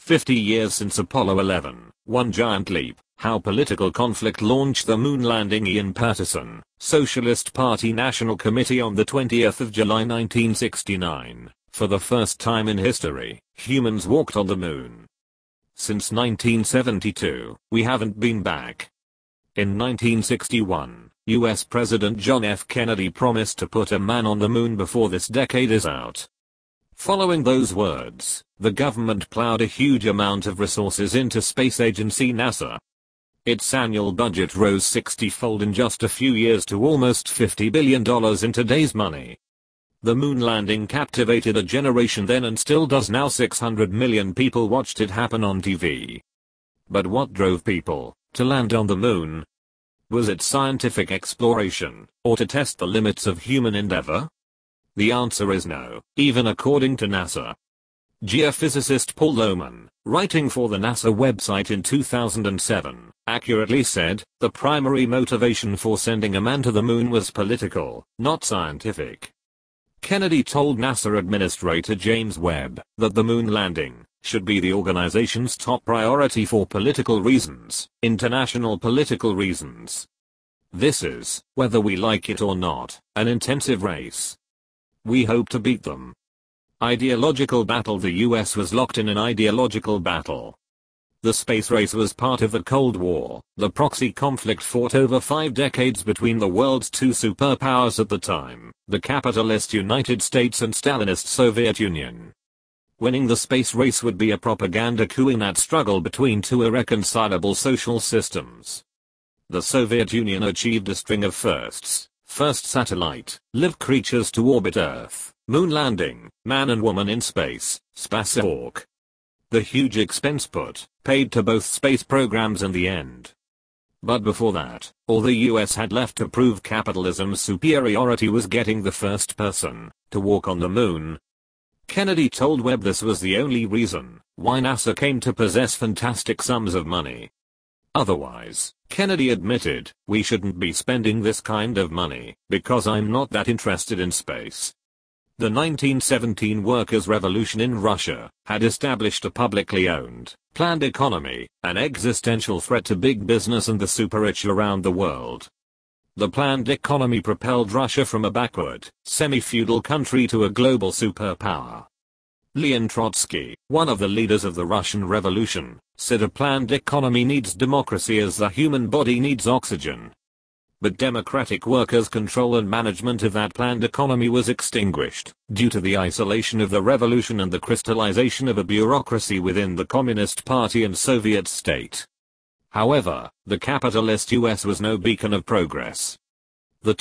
50 years since Apollo 11, one giant leap. How political conflict launched the moon landing. Ian Paterson, Socialist Party National Committee. On the 20th of July 1969, for the first time in history, humans walked on the moon. Since 1972, we haven't been back. In 1961, US President John F. Kennedy promised to put a man on the moon before this decade is out. Following those words, the government plowed a huge amount of resources into space agency NASA. Its annual budget rose 60-fold in just a few years to almost $50 billion in today's money. The moon landing captivated a generation then and still does now. 600 million people watched it happen on TV. But what drove people to land on the moon? Was it scientific exploration, or to test the limits of human endeavor? The answer is no, even according to NASA. Geophysicist Paul Lohman, writing for the NASA website in 2007, accurately said, the primary motivation for sending a man to the moon was political, not scientific. Kennedy told NASA Administrator James Webb that the moon landing should be the organization's top priority for political reasons, international political reasons. This is, whether we like it or not, an intensive race. We hope to beat them. Ideological battle. The US was locked in an ideological battle. The space race was part of the Cold War, the proxy conflict fought over 5 decades between the world's two superpowers at the time, the capitalist United States and Stalinist Soviet Union. Winning the space race would be a propaganda coup in that struggle between two irreconcilable social systems. The Soviet Union achieved a string of firsts: first satellite, live creatures to orbit Earth, moon landing, man and woman in space, spacewalk. The huge expense paid to both space programs in the end. But before that, all the US had left to prove capitalism's superiority was getting the first person to walk on the moon. Kennedy told Webb this was the only reason why NASA came to possess fantastic sums of money. Otherwise, Kennedy admitted, we shouldn't be spending this kind of money, because I'm not that interested in space. The 1917 Workers' Revolution in Russia had established a publicly owned, planned economy, an existential threat to big business and the super-rich around the world. The planned economy propelled Russia from a backward, semi-feudal country to a global superpower. Leon Trotsky, one of the leaders of the Russian Revolution, said a planned economy needs democracy as the human body needs oxygen. But democratic workers' control and management of that planned economy was extinguished, due to the isolation of the revolution and the crystallization of a bureaucracy within the Communist Party and Soviet state. However, the capitalist US was no beacon of progress. The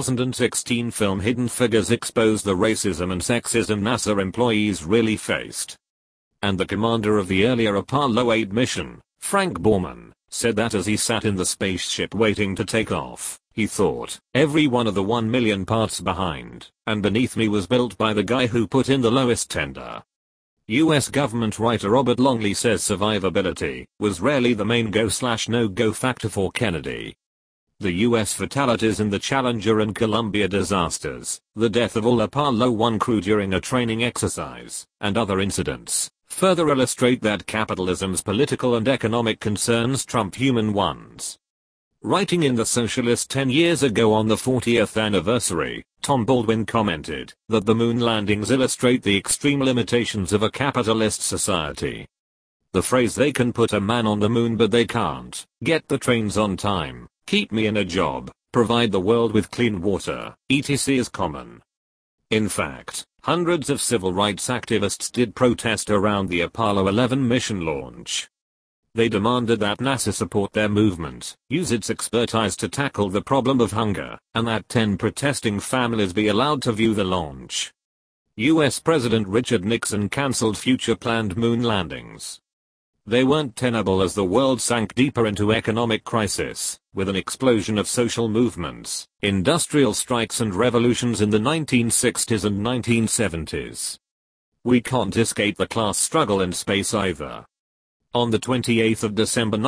2016 film Hidden Figures exposed the racism and sexism NASA employees really faced. And the commander of the earlier Apollo 8 mission, Frank Borman, said that as he sat in the spaceship waiting to take off, he thought, every one of the 1 million parts behind and beneath me was built by the guy who put in the lowest tender. US government writer Robert Longley says survivability was rarely the main go/no-go factor for Kennedy. The US fatalities in the Challenger and Columbia disasters, the death of all Apollo 1 crew during a training exercise, and other incidents, further illustrate that capitalism's political and economic concerns trump human ones. Writing in The Socialist 10 years ago on the 40th anniversary, Tom Baldwin commented that the moon landings illustrate the extreme limitations of a capitalist society. The phrase "they can put a man on the moon but they can't get the trains on time, keep me in a job, provide the world with clean water, etc." is common. In fact, hundreds of civil rights activists did protest around the Apollo 11 mission launch. They demanded that NASA support their movement, use its expertise to tackle the problem of hunger, and that 10 protesting families be allowed to view the launch. US President Richard Nixon cancelled future planned moon landings. They weren't tenable as the world sank deeper into economic crisis, with an explosion of social movements, industrial strikes and revolutions in the 1960s and 1970s. We can't escape the class struggle in space either. On the 28th of December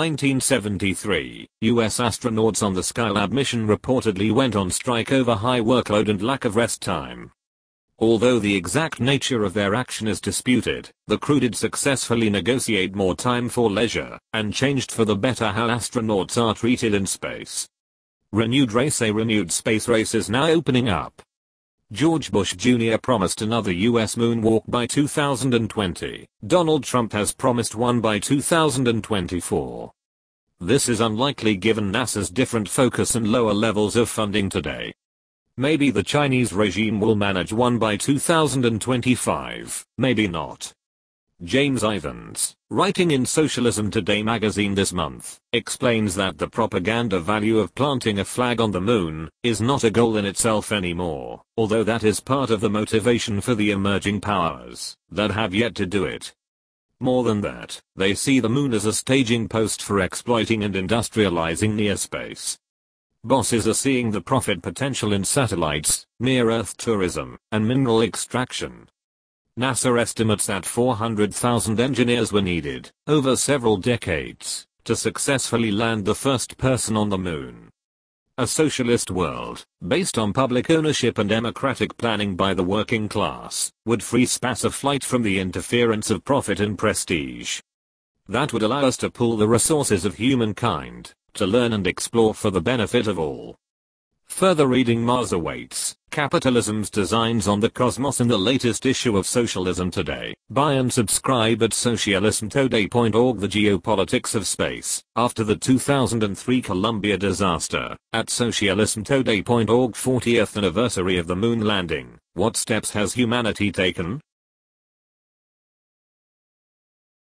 1973, US astronauts on the Skylab mission reportedly went on strike over high workload and lack of rest time. Although the exact nature of their action is disputed, the crew did successfully negotiate more time for leisure, and changed for the better how astronauts are treated in space. Renewed race. A renewed space race is now opening up. George Bush Jr. promised another US moonwalk by 2020. Donald Trump has promised one by 2024. This is unlikely given NASA's different focus and lower levels of funding today. Maybe the Chinese regime will manage one by 2025, maybe not. James Ivins, writing in Socialism Today magazine this month, explains that the propaganda value of planting a flag on the moon is not a goal in itself anymore, although that is part of the motivation for the emerging powers that have yet to do it. More than that, they see the moon as a staging post for exploiting and industrializing near space. Bosses are seeing the profit potential in satellites, near-Earth tourism, and mineral extraction. NASA estimates that 400,000 engineers were needed, over several decades, to successfully land the first person on the moon. A socialist world, based on public ownership and democratic planning by the working class, would free space of flight from the interference of profit and prestige. That would allow us to pool the resources of humankind, to learn and explore for the benefit of all. Further reading. Mars awaits. Capitalism's Designs on the Cosmos in the latest issue of Socialism Today. Buy and subscribe at socialismtoday.org. The Geopolitics of Space, after the 2003 Columbia disaster, at socialismtoday.org. 40th anniversary of the moon landing. What steps has humanity taken?